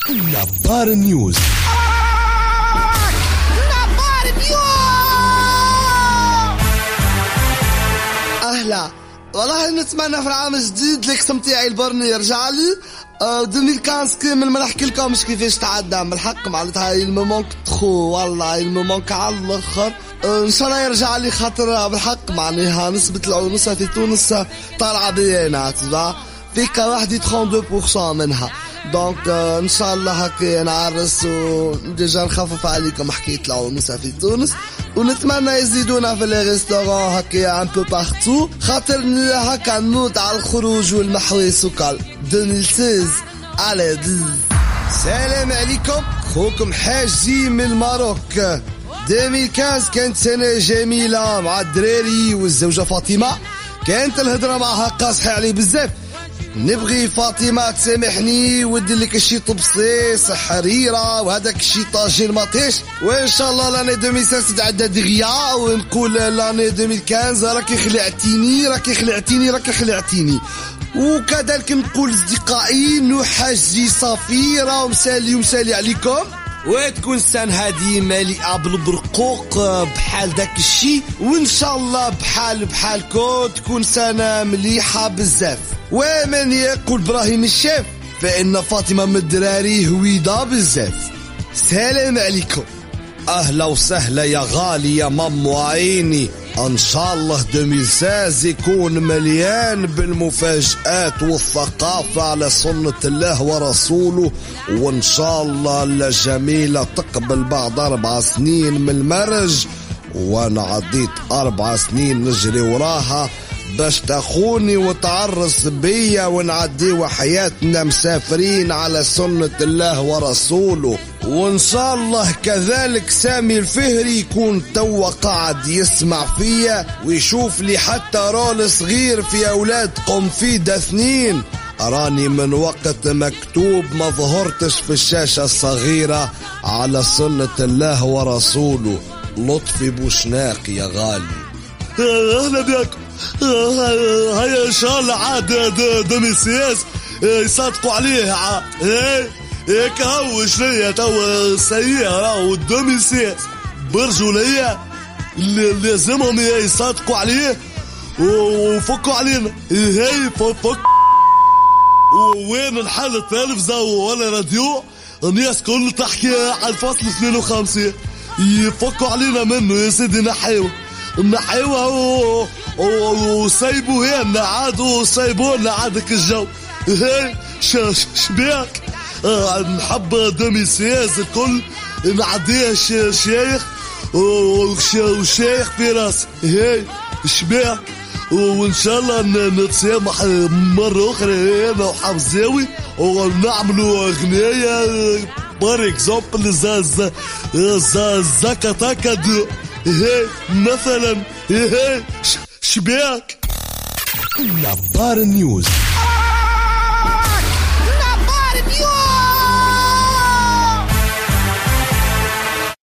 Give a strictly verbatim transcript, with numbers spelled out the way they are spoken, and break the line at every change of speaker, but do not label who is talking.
نبار نيوز.
نبار نيوز.
أهلا، والله نتمنى في العام الجديد الاسم تاعي البرني يرجع لي. ألفين وخمسطاش كامل ما نحكي لكمش كيفاش تعدى بالحق، معناتها المومونك تخو والله المومونك على الاخر. ان شاء الله يرجع لي، خاطر بالحق معناها نسبة العنوسة في تونس طالعة بيانات فيك واحد اثنين وثلاثين بالمئة منها. دونك ان شاء الله هكا نعرس وديجا نخفف عليكم حكاية العنوسة في تونس، ونتمنى يزيدونا في لي ريستورون هكا ان بو بارتو، خاطر هكا نموت على الخروج والمحويس وكل. ألفين وستة عشر على دي. السلام عليكم، خوكم حاجي من الماروك. ألفين وخمسطاش كانت سنة جميلة مع الدراري والزوجة فاطمة، كانت الهضرة معها قاصحة علي بزاف. نبغي فاطمة تسامحني ودي لك الشي طبسيس حريرة وهذاك الشي طاجين مطيش، وإن شاء الله لاني ألفين وستة تعدى دغيا، ونقول لاني ألفين وخمسطاش راكي خلعتيني راكي خلعتيني راكي خلعتيني. وكذلك نقول أصدقائي نحجي صفيرة ومسالي ومسالي عليكم، وتكون السنة هذه مليئة بالبرقوق بحال داك الشي، وإن شاء الله بحال بحالكم تكون سنة مليحة بزاف. ومن يقول إبراهيم الشيف فإن فاطمة من الدراري هويدة بزاف. السلام عليكم، أهلا وسهلا يا غالي يا مامو عيني. ان شاء الله ألفين وستة يكون مليان بالمفاجآت والثقافة على سنة الله ورسوله، وان شاء الله الجميلة تقبل بعد اربع سنين من المرج، وانا عديت اربع سنين نجري وراها باش تخوني وتعرس بيا ونعديو حياتنا مسافرين على سنة الله ورسوله. وان شاء الله كذلك سامي الفهري يكون توا قاعد يسمع فيا ويشوف لي حتى رول صغير في اولاد قنفيدة اثنين. راني من وقت مكتوب ما ظهرتش في الشاشة الصغيرة على سنة الله ورسوله. لطفي بوشناق يا غالي.
اهلا بيكم. هيا ان شاء الله عاد دمي سياس يصدقوا عليه. ايه هيك هوش ليا توا سيارة ودمي سياس برجولية لازمهم يصدقوا عليه وفكوا علينا. هي فك وين الحل التلفزة ولا راديو، الناس كل تحكي على الفصل اثنين وخمسين يفكوا علينا منه يا سيدي. نحيوه نحيوه وسايبوا هنا عاد وسايبونا عادك الجو. هي شبيك نحب دمي سياز الكل نعديه شيخ وشيخ في راسي. هي شبيك، وان شاء الله نتسامح مرة اخرى انا وحمزاوي ونعملوا اغنية بار اكزامبل زا زا زكا تاكا دو. هي مثلا. هي شبيك.
نبار نيوز.
نبار نيوز.